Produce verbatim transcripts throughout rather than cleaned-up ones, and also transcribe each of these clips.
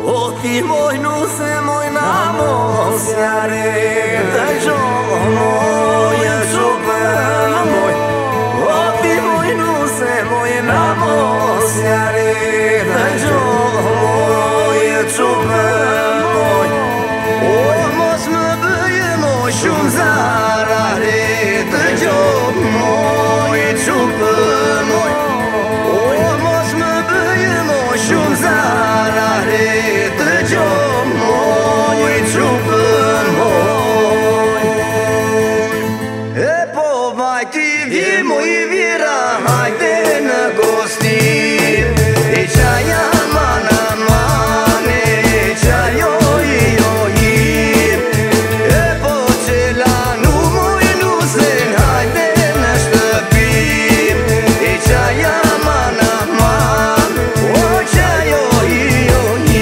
Ochii moi nu se moi namoziare da moi e super moi. Ochii moi nu se moi namoziare da moi e super moi. O mos më bëje moi shumë zarare da moi e super moi. O mos më bëje moi shumë zarare Moj vjera, hajde në gosti E qaja mana mane E qajo i jo i E po qela nu moj nusen Hajde në shtëpi E qaja mana mane O qajo i jo i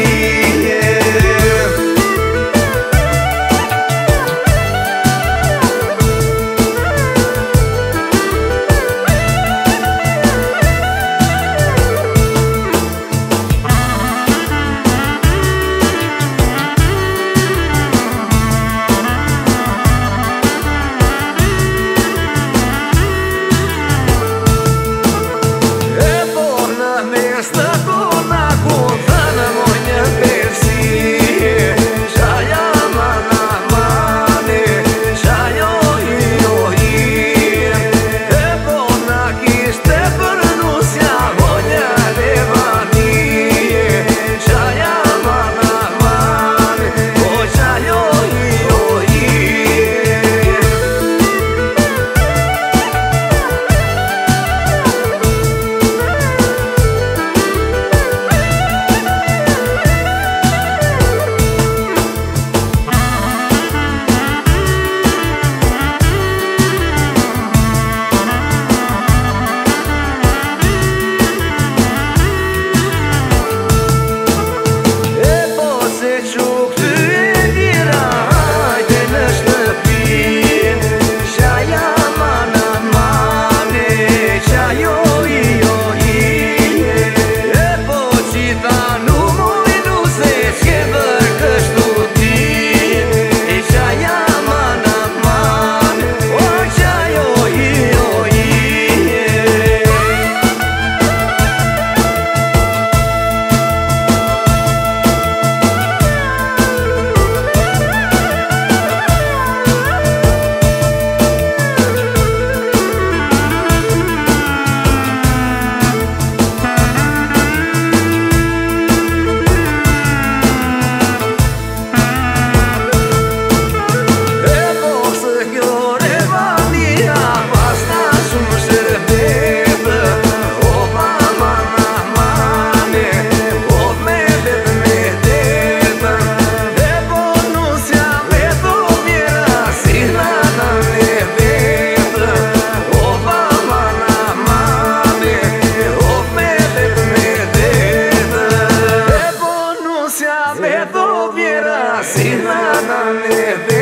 Vedo viera, si na na ne